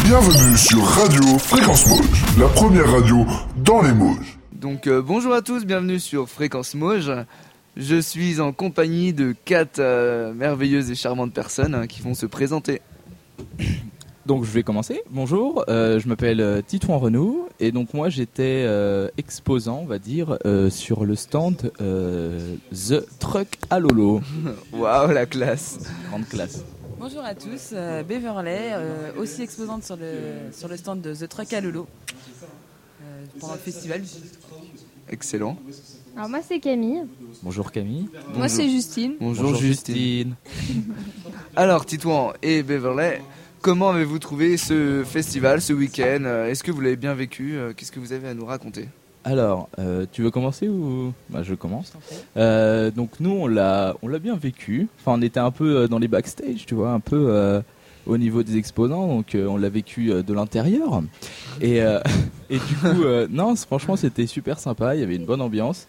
Bienvenue sur Radio Fréquence Mauge, la première radio dans les Mauges. Donc bonjour à tous, bienvenue sur Fréquence Mauge. Je suis en compagnie de 4 merveilleuses et charmantes personnes qui vont se présenter. Donc je vais commencer. Bonjour, je m'appelle Titouan Renaud et donc moi j'étais exposant, on va dire, sur le stand The Truck à Lolo. Waouh, la classe. Grande classe. Bonjour à tous, Beverley, aussi exposante sur le stand de The Truck à Lolo pendant le festival. Excellent. Alors moi c'est Camille. Bonjour Camille. Bonjour. Moi c'est Justine. Bonjour Justine. Alors Titouan et Beverley, comment avez-vous trouvé ce festival, ce week-end? Est-ce que vous l'avez bien vécu? Qu'est-ce que vous avez à nous raconter? Alors, tu veux commencer ou je commence. Donc nous on l'a bien vécu. Enfin on était un peu dans les backstage, tu vois, un peu au niveau des exposants, donc on l'a vécu de l'intérieur. Et du coup, non, franchement c'était super sympa. Il y avait une bonne ambiance.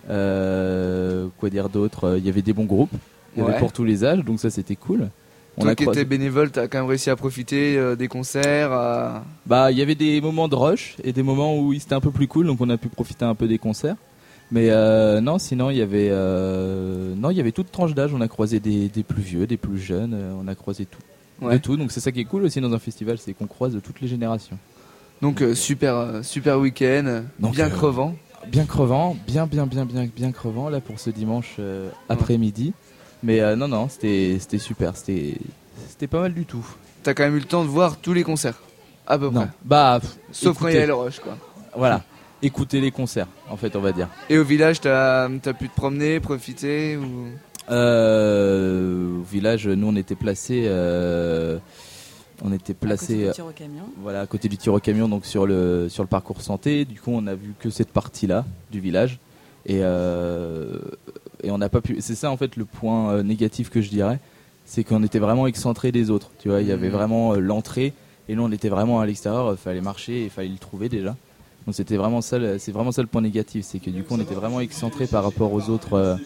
Quoi dire d'autre? Il y avait des bons groupes. Il y avait pour tous les âges, donc ça c'était cool. Toi qui étais bénévole, t'as quand même réussi à profiter des concerts Bah, il y avait des moments de rush et des moments où c'était un peu plus cool, donc on a pu profiter un peu des concerts. Mais non, sinon il y avait toute tranche d'âge. On a croisé des plus vieux, des plus jeunes, on a croisé tout, de tout. Donc c'est ça qui est cool aussi dans un festival, c'est qu'on croise de toutes les générations. Donc super week-end, bien crevant. Bien crevant, bien crevant là pour ce dimanche après-midi. Mais non, c'était super, c'était pas mal du tout. T'as quand même eu le temps de voir tous les concerts, à peu près. Bah, sauf quand il y a le rush, quoi. Voilà, écouter les concerts, en fait, on va dire. Et au village, t'as pu te promener, profiter ou... Au village, nous on était placés, à côté du tir au camion. Voilà, à côté du tir au camion, donc sur le parcours santé. Du coup, on a vu que cette partie-là du village. Et on n'a pas pu. C'est ça en fait le point négatif que je dirais, c'est qu'on était vraiment excentré des autres. Tu vois, il y avait vraiment l'entrée et nous on était vraiment à l'extérieur. Il fallait marcher, il fallait le trouver déjà. Donc c'était vraiment ça. C'est vraiment ça le point négatif, c'est que du coup on était vraiment excentré par rapport aux autres.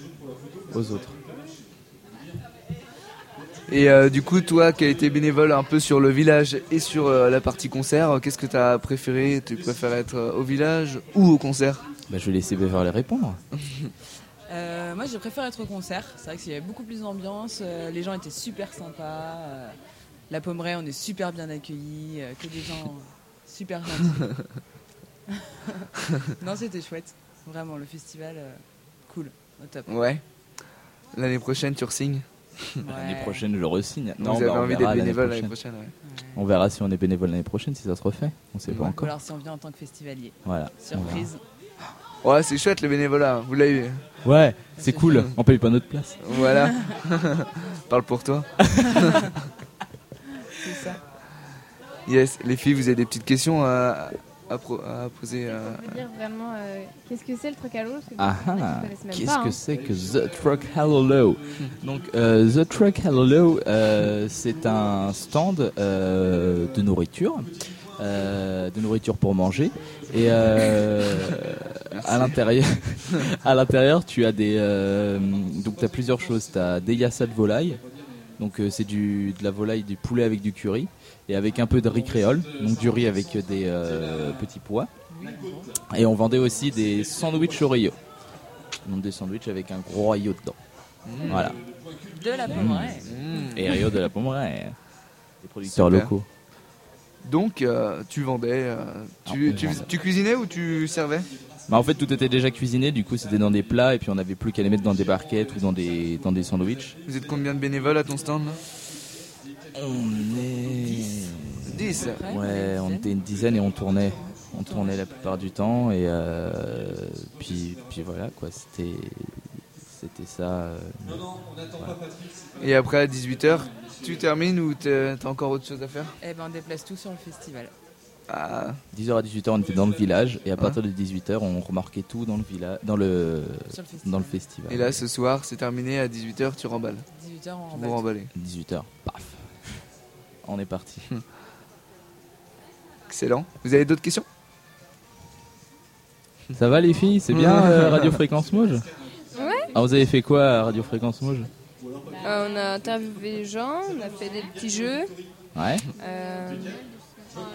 Et du coup, toi qui as été bénévole un peu sur le village et sur la partie concert, qu'est-ce que tu as préféré? Tu préfères être au village ou au concert? Je vais laisser Beverley répondre. Moi j'ai préféré être au concert, c'est vrai qu'il y avait beaucoup plus d'ambiance, les gens étaient super sympas, la Pommeraye on est super bien accueillis, que des gens super gentils. Non, c'était chouette, vraiment le festival cool, au top. Ouais, l'année prochaine tu re-signes? L'année prochaine je re-signe. Non, vous avez envie d'être bénévole l'année prochaine, ouais. On verra si on est bénévole l'année prochaine, si ça se refait, on sait pas encore. Ou alors si on vient en tant que festivalier. Voilà. Surprise. Ouais, c'est chouette le bénévolat, vous l'avez eu. Ouais, c'est cool, on paye pas notre place. Voilà. Parle pour toi. C'est ça. Yes, les filles, vous avez des petites questions à poser On peut dire vraiment qu'est-ce que c'est le Truck à Lolo? Qu'est-ce que c'est que The Truck à Lolo? Donc The Truck à Lolo, c'est un stand de nourriture. De nourriture pour manger et à l'intérieur tu as donc tu as plusieurs choses. Tu as des yassas de volaille, donc c'est de la volaille, du poulet avec du curry et avec un peu de riz créole, donc du riz avec des petits pois, et on vendait aussi des sandwichs Oreo, donc des sandwichs avec un gros Oreo dedans. Voilà, de la Pommeraye. Et Oreo de la Pommeraye, des producteurs locaux. Donc tu vendais, tu cuisinais ou tu servais? En fait tout était déjà cuisiné, du coup c'était dans des plats et puis on n'avait plus qu'à les mettre dans des barquettes ou dans des sandwichs. Vous êtes combien de bénévoles à ton stand là? On est 10. Ouais, on était une dizaine et on tournait la plupart du temps et puis voilà quoi, c'était ça. Voilà. Et après à 18h, tu termines ou t'as encore autre chose à faire? On déplace tout sur le festival. 10h à 18h on était dans le village et à partir de 18h on remarquait tout dans le village, dans le festival. Et là ce soir c'est terminé, à 18h tu remballes. 18h on remballe. Vous remballez. 18h, paf. On est parti. Excellent. Vous avez d'autres questions? Ça va les filles? C'est bien Radio Fréquence Mauge? Ouais. Alors vous avez fait quoi à Radio Fréquence Mauge? On a interviewé les gens, on a fait des petits jeux. Ouais.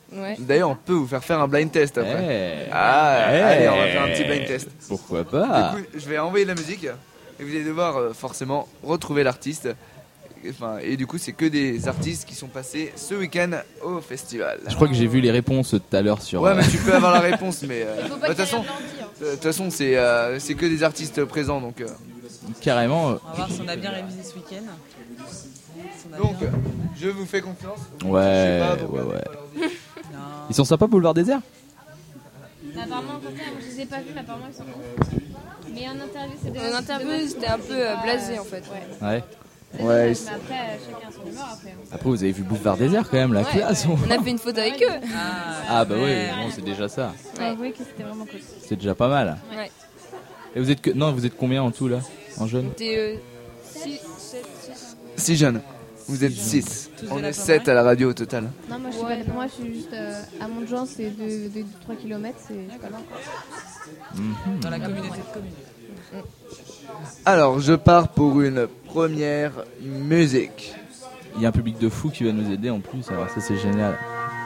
Ouais. D'ailleurs, on peut vous faire un blind test après. Hey. Allez, on va faire un petit blind test. Pourquoi pas? Du coup, je vais envoyer la musique et vous allez devoir forcément retrouver l'artiste. Enfin, et du coup, c'est que des artistes qui sont passés ce week-end au festival. Je crois que j'ai vu les réponses tout à l'heure sur. Ouais, mais tu peux avoir la réponse, mais Il faut pas de toute façon, c'est que des artistes présents, donc. Carrément. On va voir si on a bien révisé ce week-end. Si on a Donc, bien- je vous fais confiance. Ouais, Je sais pas, donc, ouais. Non. Ils sont sympas, Boulevard Désert? Apparemment, au contraire, moi, je les ai pas vus, mais apparemment, ils sont bons. Mais en interview, c'était. En interview, c'était un peu blasé en fait. Ouais. Ouais. Ouais, Mais après, chacun son humeur après. Après, vous avez vu Boulevard Désert quand même, la classe. On a fait une photo avec eux. Ah, bah oui, ouais. bon, c'est déjà ça. Faut avouer que c'était vraiment cool. C'est déjà pas mal. Ouais. Et vous êtes vous êtes combien en tout là? En jeune? C'était 6, 7, 6. 6 jeunes. Vous êtes 6. Tous On de la est 7 à la radio au total. Non, moi, je suis juste à Montjean, c'est de 3 km, c'est pas loin. Dans la communauté de communes. Alors, je pars pour une première musique. Il y a un public de fou qui va nous aider en plus, alors ça c'est génial.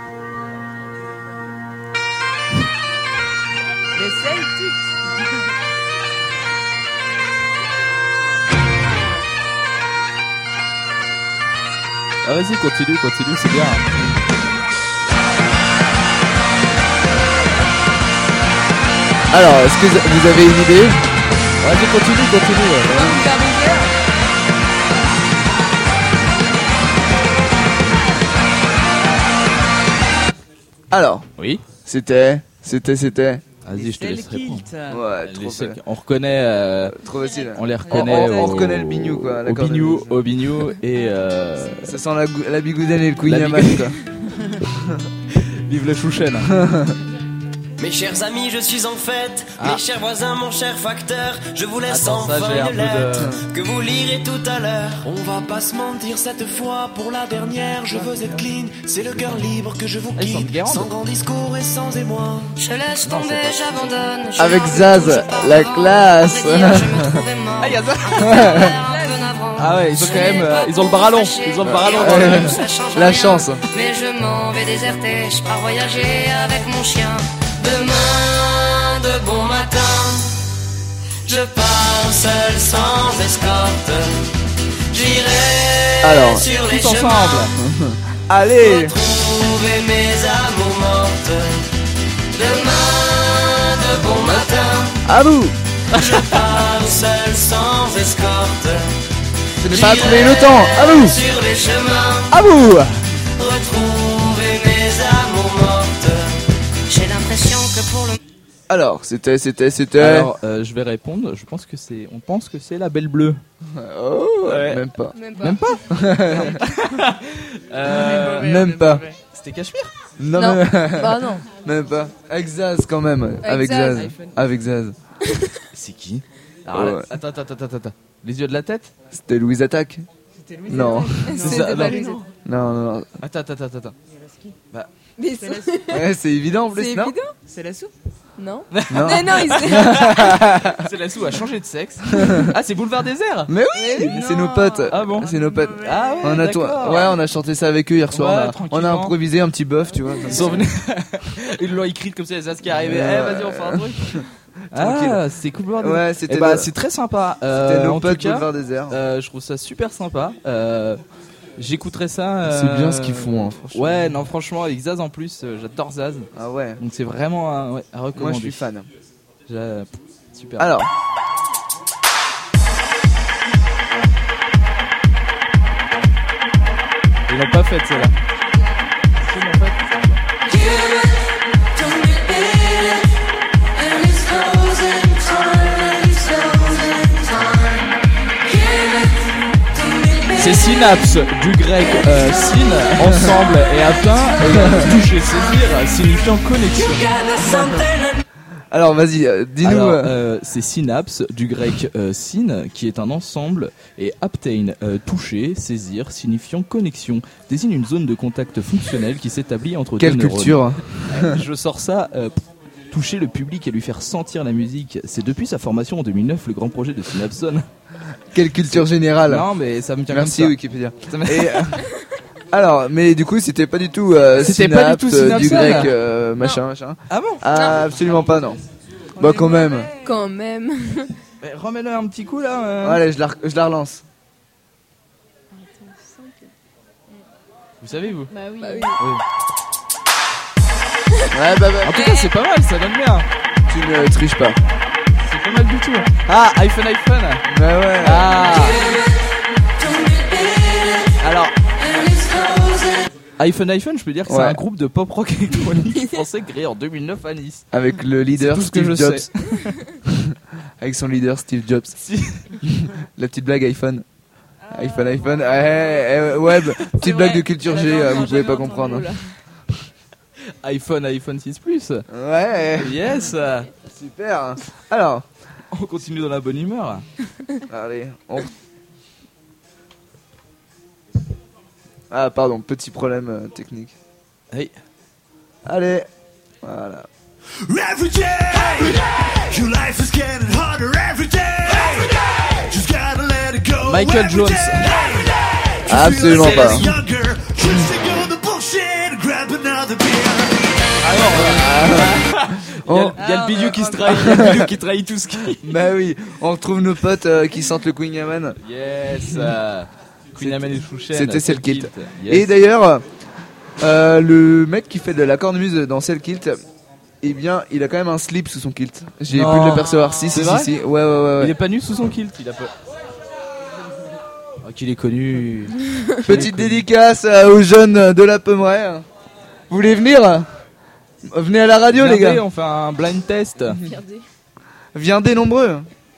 Les Celtics. Ah vas-y, continue, c'est bien. Alors, est-ce que vous avez une idée? Vas-y, continue. On va vous faire baiser. Alors, Oui. c'était. Vas-y, je te laisse répondre. Ouais, trop fait. On reconnaît, Trop facile. on les reconnaît. On reconnaît le bignou, quoi, la corde à Au bignou et Ça sent la bigoudane et le La couillaman, bigou- quoi. vive la chouchène. Mes chers amis, je suis en fête. Ah. Mes chers voisins, mon cher facteur, je vous laisse Attends, ça, enfin j'ai un une peu de- lettre que vous lirez tout à l'heure. On va pas se mentir cette fois, pour la dernière, je veux être clean. C'est le cœur libre que je vous Ils sont de quitte, Guérande. sans grand discours et sans émoi. Je laisse tomber, j'abandonne. Avec Zaz, la classe. Ah, y a ça. Ah ouais, ils ont quand même, ils ont le bras long. Ils ont le bras long. La chance. Mais je m'en vais déserter, je pars voyager avec mon chien. Demain, de bon matin, Je pars seul sans escorte. J'irai Alors, sur les tous chemins, ensemble. Allez. retrouver mes amours mortes. Demain, de bon matin, À vous. je pars seul sans escorte. Ce n'est pas à trouver le temps. À vous. Sur les chemins, À vous. retrouver mes amours mortes. j'ai l'impression que pour le Alors, c'était. Alors, je vais répondre. On pense que c'est la Belle Bleue. Oh, Ouais. même pas. Même pas. Même pas. C'était Cachemire. Non, Non. Même, Bah non. même pas. Avec Zaz quand même. Avec Zaz. Zaz. Avec Zaz. C'est qui? Alors, Ouais. attends. Les yeux de la tête? C'était Louise Attaque. C'était Louis. Non. C'est ça, non. Non. Attends. Mais c'est Ouais, c'est évident en plus, c'est non? évident. C'est la soupe. Non. Non. Mais non, il C'est la sou a changé de sexe. Ah, c'est Boulevard Désert. Mais oui, c'est nos potes. Ah bon? C'est nos potes. Ah ouais. On a d'accord. ouais, on a chanté ça avec eux hier soir. Ouais, on a tranquillement. improvisé un petit bœuf, tu vois. Ils sont venus. Ils l'ont écrit comme ça, les as qui arrivaient. Ouais. Vas-y, on fait un truc. Tranquille. Ah, c'est cool. Boulevard Désert. Ouais, c'était Eh bah, nos- c'est très sympa. c'était nos en potes tout cas, Boulevard Désert. je trouve ça super sympa. J'écouterai ça. C'est bien ce qu'ils font, hein, franchement. Ouais, non, franchement, avec Zaz en plus, j'adore Zaz. Ah ouais. Donc c'est vraiment à recommander. Moi, je suis fan. Super. Alors. Ils l'ont pas faite celle-là. Ils l'ont pas faite. C'est synapse du grec syn, ensemble et atteint, et toucher, saisir, signifiant connexion. Alors, vas-y, dis-nous. Alors, c'est synapse du grec syn, qui est un ensemble, et aptein, toucher, saisir, signifiant connexion, désigne une zone de contact fonctionnel qui s'établit entre Quelle deux neurones. culture. Je sors ça. Toucher le public et lui faire sentir la musique, c'est depuis sa formation en 2009 le grand projet de Synapson. Quelle culture générale. Non mais ça me tient Merci comme ça. Wikipédia. Ça me- Et Alors, mais du coup, c'était pas du tout C'était pas du tout du Synapse, grec, ça. machin. Ah bon? Ah, absolument pas, non. Bah, quand même. Quand même. Remets-le un petit coup là. Allez, je la relance. Vous savez, vous? Bah oui. Ouais, bah. En tout cas, c'est pas mal, ça donne bien. Tu ne triches pas. C'est pas mal du tout. Ah, iPhone. Bah ouais. Ah. Alors, iPhone, je peux dire que c'est Ouais. un groupe de pop rock électronique français créé en 2009 à Nice. Avec le leader C'est tout ce que Steve je Jobs. sais. Avec son leader Steve Jobs. La petite blague iPhone. iPhone. Web. Petite blague de culture G, vous pouvez pas comprendre. iPhone 6 Plus. Ouais. Yes. Super. Alors, On continue dans la bonne humeur. allez. Ah, pardon, petit problème technique. Hey. Allez. Voilà. Every day, your life is getting harder every day. Just gotta let it go. Michael every Jones. day. Absolument Just pas. feel younger, choosing all the bullshit, grab another beer. Il y a le bidou qui se trahit, il y a le bidou qui trahit tout ce qui. Bah oui, on retrouve nos potes qui sentent le Queen Yaman. Yes. Queen Amel et Chouchen. C'était Cell Kilt. Yes. Et d'ailleurs, le mec qui fait de la cornemuse dans Cell Kilt, eh bien, il a quand même un slip sous son kilt. J'ai pu Non. le percevoir. Si. C'est vrai Ouais. Il est pas nu sous son kilt, il a pas. Oh, qu'il est connu. Petite dédicace aux jeunes de la Pommeraye. Vous voulez venir? Venez à la radio, les Regardez, gars. on fait un blind test. Viendez nombreux.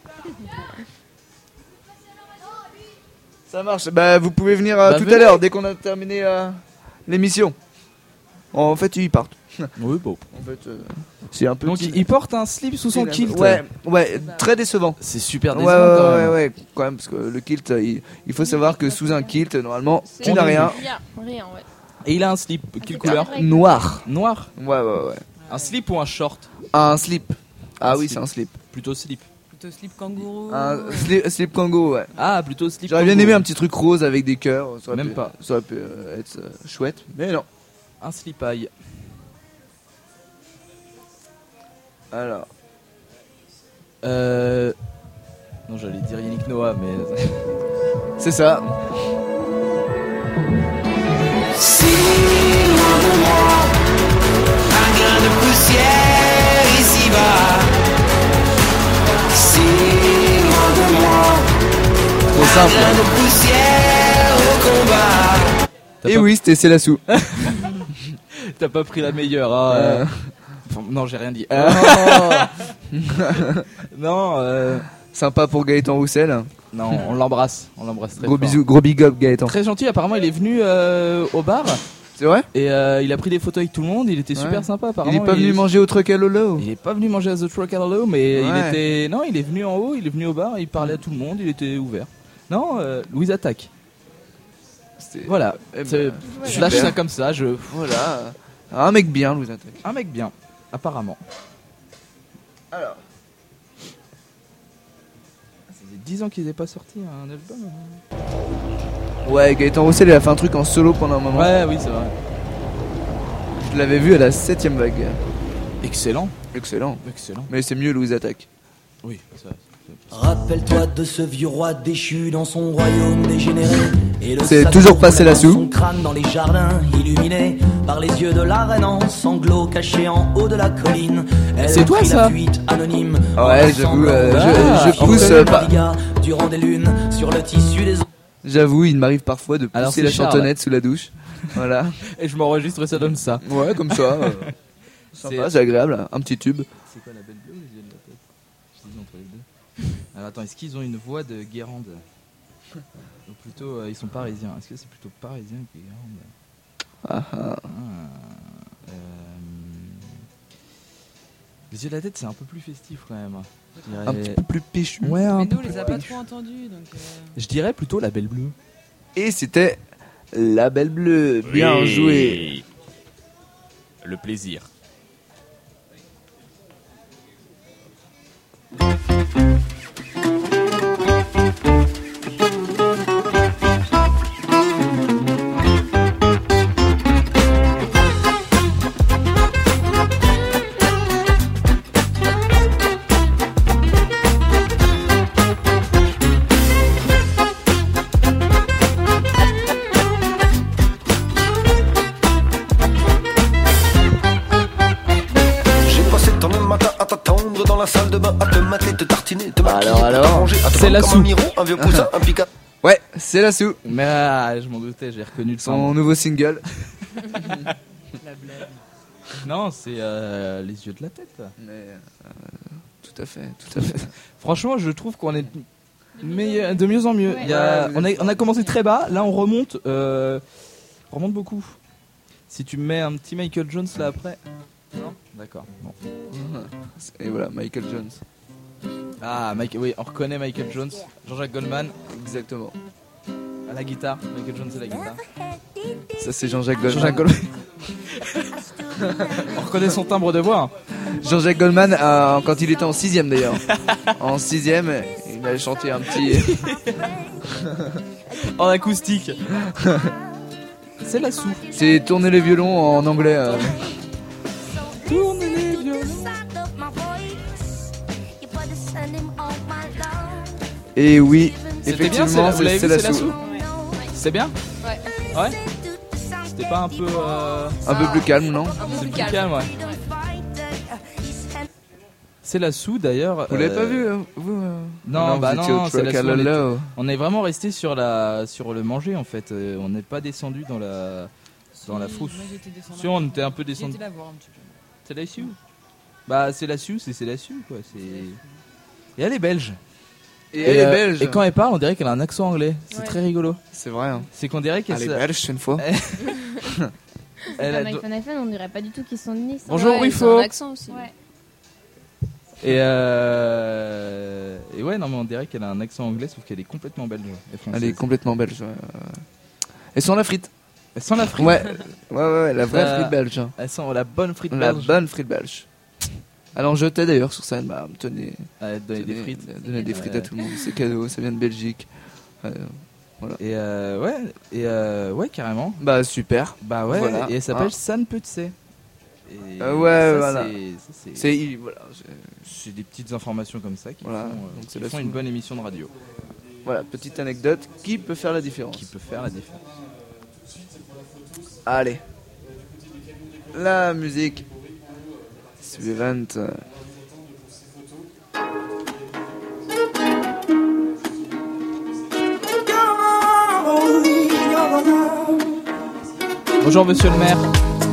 Ça marche. Bah, vous pouvez venir tout venez. à l'heure, dès qu'on a terminé l'émission. En fait, ils partent. Oui, bon. En fait, c'est un peu. Donc il porte un slip sous son kilt. Ouais, très décevant. C'est super Ouais, décevant quand même. ouais, quand même, parce que le kilt, il faut savoir que sous un kilt, normalement, C'est- tu n'as rien. Rien, ouais. Et il a un slip. Quelle couleur? Noir. Noir. Ouais. Un slip ou un short? Un slip. Ah Un oui, slip. c'est un slip. Plutôt slip. Plutôt slip kangourou. Un slip kangourou, ouais. Ah, plutôt slip. J'aurais bien kangourou. aimé un petit truc rose avec des cœurs. Ça aurait Même pu- pas. Ça aurait pu être chouette, mais non. Un slip aille. Alors. Non, j'allais dire Yannick Noah, mais. C'est ça. Si loin de moi, un grain de poussière ici-bas. Si loin de moi, Trop un simple. grain de poussière au combat. Et oui, c'était C'est la sou. T'as pas pris la meilleure, hein. Enfin, non, j'ai rien dit. Non, Sympa pour Gaëtan Roussel. non, on l'embrasse très Gros fort. bisous, gros big up Gaëtan. Très gentil, apparemment il est venu au bar C'est vrai? et il a pris des photos avec tout le monde, il était super Ouais. sympa Il apparemment. est pas venu manger au truc à Lolo. Il est pas venu manger à The Truck Hello, mais il Ouais. était. Non, il est venu en haut, il est venu au bar, il parlait à tout le monde, il était ouvert. Non, Louise Attaque. Voilà, Eh ben, je lâche super. ça comme ça, Voilà. Un mec bien, Louis Attaque. un mec bien, apparemment. Alors. Ça faisait 10 ans qu'ils n'avaient pas sorti un album. Ouais, Gaëtan Roussel, il a fait un truc en solo pendant un moment. Ouais, oui, c'est vrai. Je l'avais vu à la 7ème vague. Excellent. Excellent. Excellent. Mais c'est mieux Louis Attaque. Oui, ça. Rappelle-toi de ce vieux roi déchu dans son royaume dégénéré. Et le C'est sac toujours roule passé dans là-dessous. son crâne dans les jardins illuminés par les yeux de la reine en sanglots cachés en haut de la colline. Elle C'est a toi, pris ça la fuite anonyme. en Ouais, j'avoue, rassemblant je pousse le pas. navigua durant des lunes sur le tissu des J'avoue, il m'arrive parfois de Alors, pousser c'est la Charles. chantonnette sous la douche. Voilà. Et je m'enregistre et ça donne ça. Ouais, comme ça. Sympa, c'est agréable. Un petit tube. C'est quoi la belle bleue ou les yeux de la tête? Je dis entre les deux. Alors attends, est-ce qu'ils ont une voix de Guérande? Ou plutôt, ils sont parisiens. Est-ce que c'est plutôt parisien que Guérande? Les yeux de la tête, c'est un peu plus festif quand même. Je dirais- Un petit peu plus péchu. Ouais, un Mais peu nous, on les plus a pas péchu. trop entendus. Donc, Je dirais plutôt la belle bleue. Et c'était La Belle Bleue. Bien joué. Le plaisir. entre dans la salle de bain à te mater, te tartiner, te maquiller, Alors, t'arranger, à te c'est prendre la comme soupe. un miron, un vieux poussin, un pica. Ouais, c'est la Sou. Mais je m'en doutais, j'ai reconnu le Son son. nouveau single. La blague. Non, c'est les yeux de la tête. Mais, tout à fait, tout à fait. Franchement, je trouve qu'on est de mieux en mieux. Ouais. Il y a- Ouais, on a commencé très bas, là on remonte beaucoup. Si tu me mets un petit Michael Jones là après. Non. D'accord. Bon. Et voilà, Michael Jones. Ah, oui, on reconnaît Michael Jones, Jean-Jacques Goldman Exactement. à la guitare. Michael Jones à la guitare. Ça, c'est Jean-Jacques Goldman. Jean-Jacques Goldman. On reconnaît son timbre de voix. Jean-Jacques Goldman, quand il était en 6ème d'ailleurs. En 6ème, il allait chanter un petit. En acoustique. C'est la soupe. C'est tourner les violons en anglais. Tourne les violons. Et oui, C'était bien, effectivement, vous l'avez c'est vu, la c'est la soupe. soupe. C'était bien. Ouais. C'était pas un peu. Un peu plus calme, non? C'est plus calme, ouais. C'est la Sou d'ailleurs. Vous l'avez pas vu, vous Non, bah vous étiez non, au c'est la Truck Sou. Hello. On est vraiment resté sur le manger en fait. On n'est pas descendu dans la fosse. Moi, j'étais descendu. Si, on était un peu descendu. J'étais là voir un petit peu. C'est la Sou. Bah c'est la Sou, c'est la Sou quoi. Et elle est belge. Et elle est belge. Et quand elle parle, on dirait qu'elle a un accent anglais. C'est Ouais. très rigolo. C'est vrai. Hein. C'est qu'on dirait qu'elle Elle est belge, une fois. elle a Comme iPhone, on dirait pas du tout qu'ils sont de Nice. hein. Bonjour, Ouais, Ruffo. ils ont un accent aussi. Ouais. Et ouais, non mais on dirait qu'elle a un accent anglais, sauf qu'elle est complètement belge et française. Elle est complètement belge. Ouais. Et sans la frite. Elle sent la frite. Ouais, la vraie Ça- frite belge. Hein. Elle sent la bonne frite La belge. bonne frite belge. Elle en jetait d'ailleurs sur scène. Bah, tenez, Elle donne des frites. Donner des frites à tout le monde. C'est cadeau, ça vient de Belgique. Voilà. Et ouais, carrément. Bah, super. Bah ouais, Voilà. et elle s'appelle Ah. San Putse. Et ouais, ça, voilà. Voilà, C'est des petites informations comme ça qui Voilà, font, donc c'est qui la font Sou. une bonne émission de radio. voilà, petite anecdote qui peut faire la différence. Qui peut faire la différence. Allez. La musique suivante. Bonjour monsieur le maire.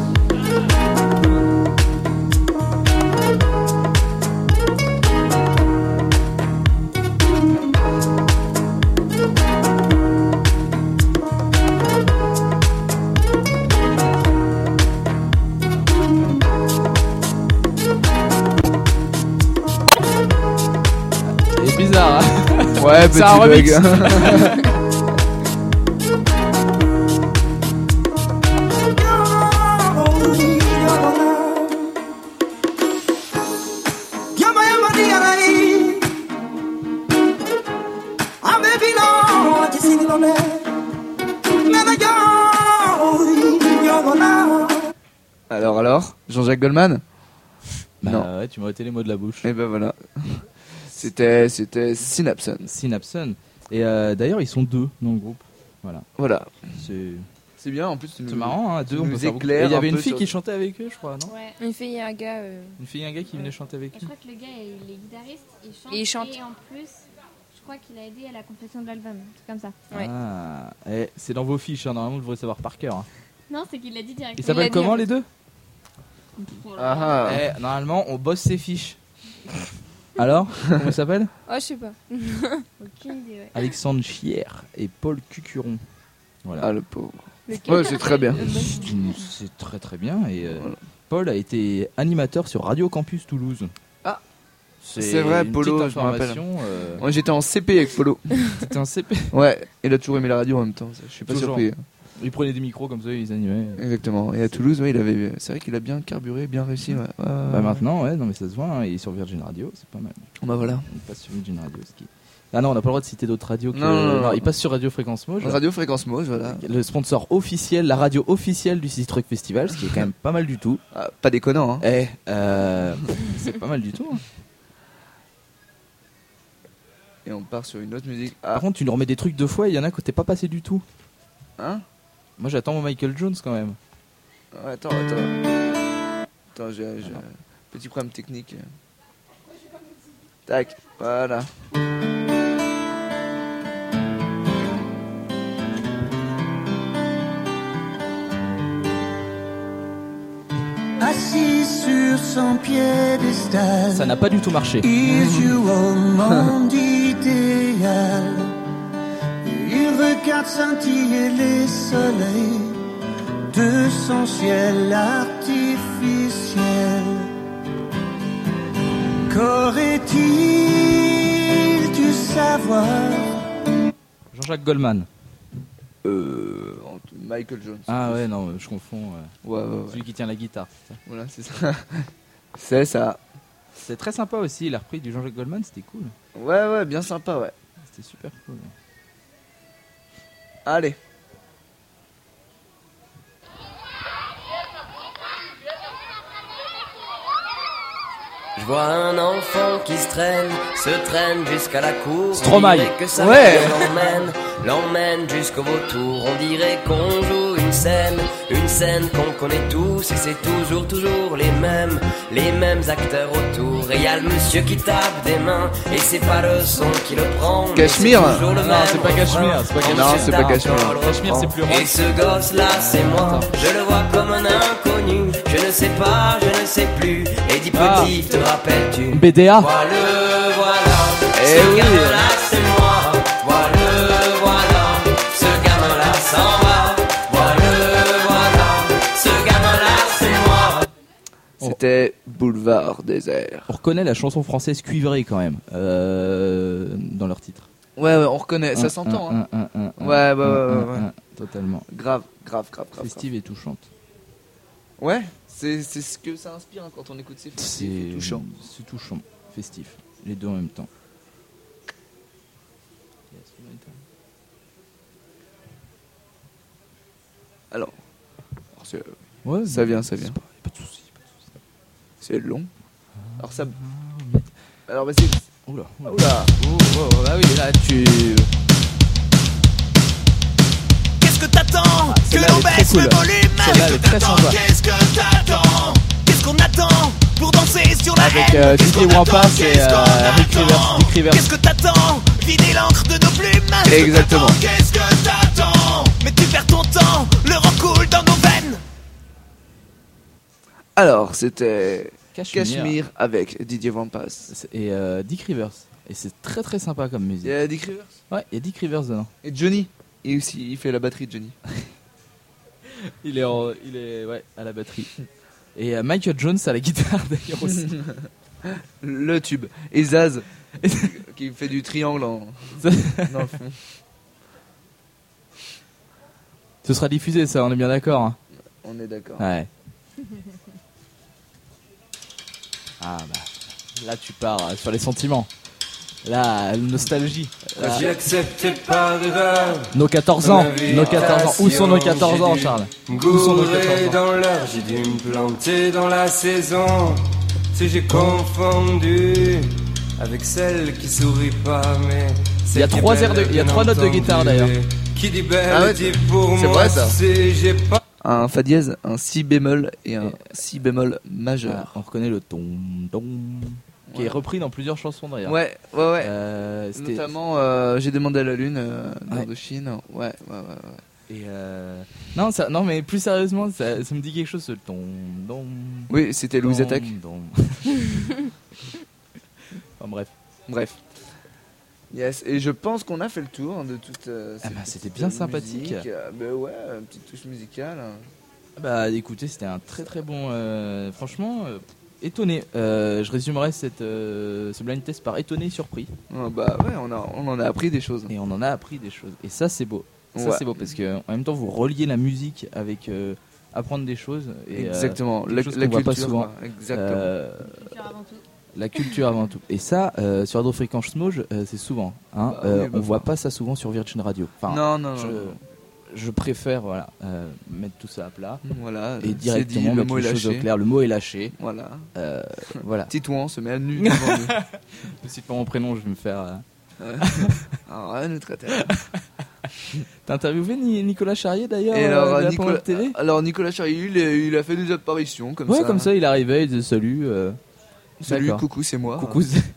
C'est bizarre. Hein. Ouais, C'est un petit remix. bug. Alors, Jean-Jacques Goldman? Bah Non. ouais, tu m'as ôté les mots de la bouche. Et ben voilà. C'était Synapson. Synapson. Et d'ailleurs, ils sont deux dans le groupe. Voilà. Voilà. C'est bien, en plus, c'est marrant, hein, deux, on peut nous faire beaucoup. éclaire Et il y un avait une peu fille sur- qui chantait avec eux, je crois, non? Ouais. Une fille et un gars. Une fille et un gars qui venaient chanter avec Je eux. crois que le gars, il est guitariste, il chante. Et il chante. Et en plus, je crois qu'il a aidé à la confection de l'album. C'est comme ça. Ouais. Ah, c'est dans vos fiches, hein, normalement, vous devrez savoir par cœur. Hein. Non, c'est qu'il l'a dit directement. Ils s'appellent comment les deux? Ah ah. Normalement, on bosse ses fiches. Alors, comment ils s'appellent? Oh, je sais pas. Aucune idée, ouais. Alexandre Chier et Paul Cucuron. Voilà. Ah, le pauvre. Lequel Ouais, c'est très bien. C'est très très bien. Et Paul a été animateur sur Radio Campus Toulouse. Ah, c'est vrai, une Polo, petite je me rappelle. information, Moi, j'étais en CP avec Polo. C'était un CP. Ouais, il a toujours aimé la radio en même temps. Ça, je suis pas Toujours. surpris. Il prenait des micros comme ça, ils animaient. Exactement. Et à Toulouse, ouais, c'est vrai qu'il a bien carburé, bien réussi. Ouais. Bah maintenant, ouais, non mais ça se voit, hein, il est sur Virgin Radio, c'est pas mal. Bah voilà. Il passe sur Virgin Radio, ce qui... Ah non, on n'a pas le droit de citer d'autres radios. Non. Il passe sur Radio Fréquence Mauge. Radio Fréquence Mauge, voilà. Le sponsor officiel, la radio officielle du City Truck Festival, ce qui est quand même pas mal du tout. Ah, pas déconnant, hein. C'est pas mal du tout. Hein. Et on part sur une autre musique. Ah, Par contre, tu leur mets des trucs deux fois, il y en a que t'es pas passé du tout. hein? Moi j'attends mon Michael Jones quand même. Attends, j'ai un petit problème technique. Tac, voilà. Assis sur son piédestal, Ça n'a pas du tout marché. il joue au monde idéal. Il regarde scintiller les soleils de son ciel artificiel. Qu'aurait-il dû savoir? Jean-Jacques Goldman. Michael Jones. Ah ouais, non, je confonds. Ouais. Celui qui tient la guitare. Voilà, c'est ça. C'est ça. C'est très sympa aussi, il a repris du Jean-Jacques Goldman, c'était cool. Ouais, bien sympa, ouais. C'était super cool. Allez. Je vois un enfant qui se traîne jusqu'à la cour. Stromae. On dirait que sa Ouais. mère l'emmène jusqu'au vautour. On dirait qu'on joue une scène qu'on connaît tous. Et c'est toujours les mêmes acteurs autour. Et y a le monsieur qui tape des mains, et c'est pas le son qui le prend. mais Cachemire. c'est toujours le Non, même c'est pas Cachemire, refrain. c'est pas Cachemire. Non, c'est pas Cachemire. Encore le Cachemire, c'est plus rock. Et ce gosse là, c'est moi. Je le vois comme un inconnu. Je ne sais pas, je ne sais plus. Et dis petit, te rappelles-tu? BDA. Voilà. Eh Ce oui. gamin-là, c'est moi. Voilà. Ce gamin-là s'en va. Voilà. Ce gamin-là, c'est moi. C'était Boulevard Désert. On reconnaît la chanson française cuivrée quand même dans leur titre. Ouais, on reconnaît, ça s'entend. Hein. Ouais. Totalement. Grave. Festive et touchante. Ouais, c'est ce que ça inspire hein, quand on écoute ces festifs. C'est touchant. C'est touchant, festif. Les deux en même temps. Alors ça vient. Pas de soucis. C'est long. Alors ça. Alors vas-y. Oula. Ah oui, là tu. Qu'est-ce que t'attends? Que celle-là, l'on elle est très baisse cool. le volume. Celle-là, elle est très sympa. Qu'est-ce que t'attends? Qu'est-ce qu'on attend pour danser sur la Avec haine? Qu'est-ce Didier qu'on Wampas attend? et Qu'est-ce qu'on Rick attend? Rivers. Qu'est-ce que t'attends? Vider l'encre de nos plumes. Exactement. Qu'est-ce que t'attends? Mais tu perds ton temps, le rock coule dans nos veines. Alors c'était Cachemire. Cachemire avec Didier Wampas. Et Dick Rivers. Et c'est très très sympa comme musique. Il y a Dick Rivers. Ouais, il y a Dick Rivers dedans. Et Johnny. Et aussi, il fait la batterie de Johnny. Il est à la batterie. Et Michael Jones à la guitare d'ailleurs aussi. Le tube. Et Zaz qui fait du triangle dans le fond. Ce sera diffusé ça, on est bien d'accord hein. On est d'accord. Ouais. Ah bah là tu pars sur les sentiments. Là, nostalgie. Là. J'ai accepté par erreur. Nos 14 ans. Nos 14 ans. Où sont nos 14 ans, Charles? Où sont nos 14 ans? Dans l'heure, j'ai dû me planter dans la saison. Si j'ai confondu avec celle qui sourit pas, mais il y a 3 notes de guitare d'ailleurs. Qui dit belle, dit pour c'est moi, vrai ça. j'ai pas. Un fa dièse, un si bémol et un si bémol majeur. On reconnaît le ton qui est repris dans plusieurs chansons d'ailleurs. Ouais. Notamment J'ai demandé à la lune d'Indochine. Ouais. Et non mais plus sérieusement, ça me dit quelque chose ce ton. Oui, c'était Louise Attaque. Enfin, bref. Yes, et je pense qu'on a fait le tour de toute c'était bien sympathique. Ouais, une petite touche musicale. Bah écoutez, c'était un très très bon franchement étonné. Je résumerai ce blind test par étonné et surpris. Bah ouais, on en a appris des choses. Et on en a appris des choses. Et ça c'est beau. Ça c'est beau parce que en même temps vous reliez la musique avec apprendre des choses. Et, exactement. La culture voit pas souvent. Exactement. La culture avant tout. Et ça, sur Radio Fréquence Mauge, c'est souvent. Hein, on voit pas ça souvent sur Virgin Radio. Enfin, non. Je préfère mettre tout ça à plat. Voilà. Et directement mettre les choses au clair. Le mot est lâché. Voilà. Voilà. Titouan se met à nu devant nous. Ne cite pas mon prénom, je vais me faire. Alors, nous traiter. T'as interviewé Nicolas Charrier d'ailleurs alors Nicolas Charrier, il a fait des apparitions comme ça. Ouais, comme ça, il arrivait, il disait salut. Salut, coucou, c'est moi. Coucou.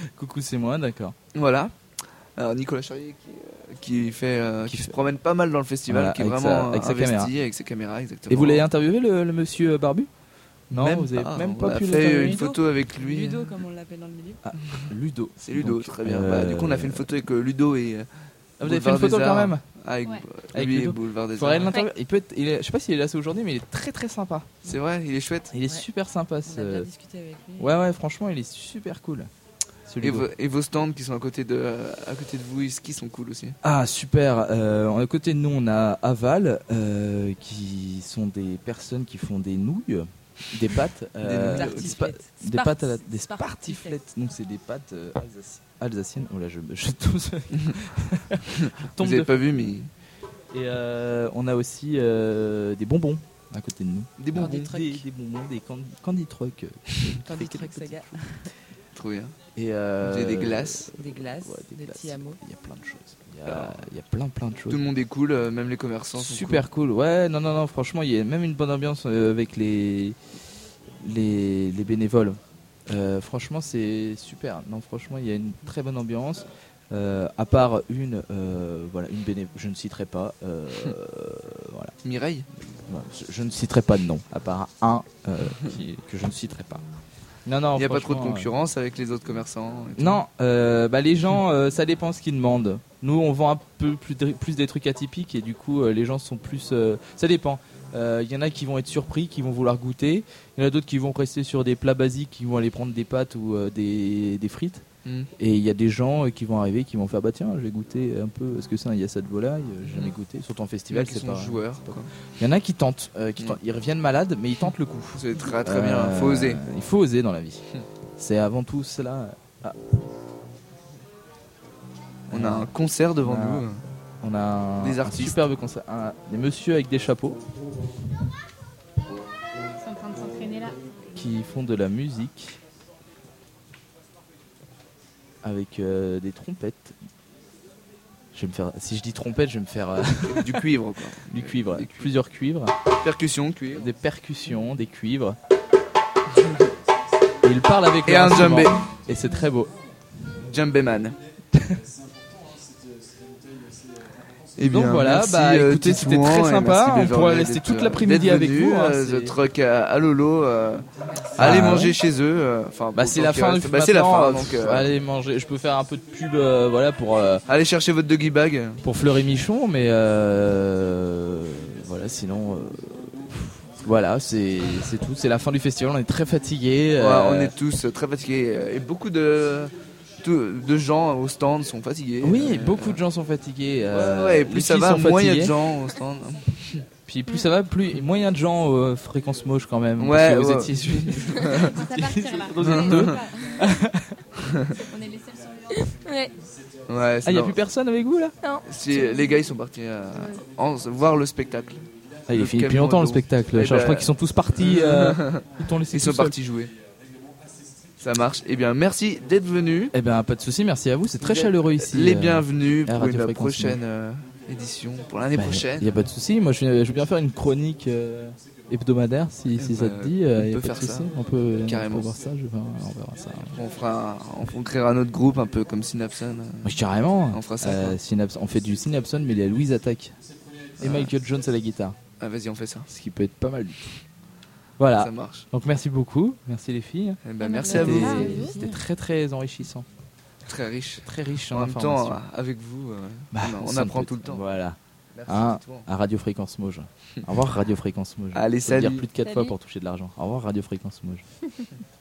Coucou, c'est moi, d'accord. Voilà. Alors Nicolas Charrier qui se promène pas mal dans le festival, Voilà, qui est avec vraiment avec sa investi caméra. avec ses caméras, exactement. Et vous l'avez interviewé, le monsieur Barbu? Non, Même vous avez pas, même on pas a pu fait l'interviewer. une photo avec lui. Ludo, comme on l'appelle dans le milieu. Ah, Ludo. C'est Ludo, Donc, très bien. Bah, du coup, on a fait une photo avec Ludo et. Ah, vous avez fait une photo quand même? Avec, Ouais. avec Ludo. lui et Boulevard des Faudrait Arts. l'interviewer. Je sais pas s'il est là aujourd'hui, mais il est très très sympa. C'est vrai, il est chouette. Il est super sympa. On a bien discuté avec lui. Ouais, franchement, il est super cool. Et vos stands qui sont à côté de vous, qui sont cool aussi. Ah super, à côté de nous on a Aval qui sont des personnes qui font des nouilles, des pâtes, des pâtes à des spartiflettes, donc c'est des pâtes alsaciennes. Oh là je tousse. Vous avez pas vu mais... Et on a aussi des bonbons à côté de nous. Des bonbons, des bonbons, des candy truck. Candy Truck Saga. Trop bien. Et des glaces. Des glaces, des des petits hameaux. Il y a plein de choses. Il y a plein de choses. Tout le monde est cool, même les commerçants sont super cool. Ouais, non, franchement, il y a même une bonne ambiance avec les bénévoles. Franchement, c'est super. Non, franchement, il y a une très bonne ambiance. À part une bénévole, je ne citerai pas. Voilà. Mireille. Je ne citerai pas de nom. À part un que je ne citerai pas. Non, il n'y a pas trop de concurrence avec les autres commerçants. Non, les gens, ça dépend ce qu'ils demandent. Nous, on vend un peu plus des trucs atypiques et du coup, les gens sont plus. Ça dépend. Il y en a qui vont être surpris, qui vont vouloir goûter. Il y en a d'autres qui vont rester sur des plats basiques, qui vont aller prendre des pâtes ou des frites. Et il y a des gens qui vont arriver, qui vont faire tiens, je vais goûter un peu. Est-ce que ça, il y a ça de volaille? J'ai jamais goûté. Surtout en festival, c'est pas joueurs. Il y en a qui tentent, ils reviennent malades, mais ils tentent le coup. C'est très très bien. Faut oser. Il faut oser dans la vie. C'est avant tout cela. Ah. On a un concert devant nous. On a des artistes. Un superbe concert. Des messieurs avec des chapeaux. Ils sont en train de s'entraîner là. Qui font de la musique. Avec des trompettes. Si je dis trompette, je vais me faire du cuivre, quoi. Du cuivre, plusieurs cuivres. Percussions, cuivre. Des percussions, des cuivres. Et il parle avec et un djembé. Et c'est très beau. Djembé man. Et donc voilà, merci, écoutez, c'était très sympa. On pourrait rester toute l'après-midi avec vous. The Truck à Lolo. Allez manger chez eux. C'est la fin. C'est la fin. Donc, allez manger. Je peux faire un peu de pub, pour. Allez chercher votre doggy bag. Pour Fleury Michon, mais voilà, sinon. Voilà, c'est tout. C'est la fin du festival. On est très fatigués. On est tous très fatigués. Et beaucoup de gens au stand sont fatigués. Oui, beaucoup de gens sont fatigués. Ouais, plus ça va, moins il y a de gens au stand. Puis plus ça va, moins il y a de gens aux fréquences moches quand même. Ouais, vous étiez Ça partira là. deux. On est les seuls survivants. Ouais. Ouais, il n'y a plus personne avec vous là? Non. Les gars ils sont partis voir le spectacle. Il est fini depuis longtemps le spectacle. Je crois qu'ils sont tous partis. Ils sont partis jouer. Ça marche. Eh bien, merci d'être venu. Eh bien, pas de souci. Merci à vous. C'est très chaleureux ici. Les bienvenus pour Radio une prochaine édition, pour l'année prochaine. Il n'y a pas de souci. Moi, je veux bien faire une chronique hebdomadaire si ça te dit. On peut faire ça. On peut carrément voir ça. On verra ça. On créera un autre groupe un peu comme Synapson. Carrément. On fera ça. On fait du Synapson, mais il y a Louise Attaque et Michael Jones à la guitare. Ah, vas-y, on fait ça. Ce qui peut être pas mal du tout. Voilà. Ça marche. Donc merci beaucoup, merci les filles. Merci à vous. C'était très très enrichissant. Très riche. Très riche en temps, avec vous, on apprend tout le temps. Voilà. Merci à Radio Fréquence Mauge. Au revoir Radio Fréquence Mauge. Allez, salut. Dire plus de 4 fois pour toucher de l'argent. Au revoir Radio Fréquence Mauge.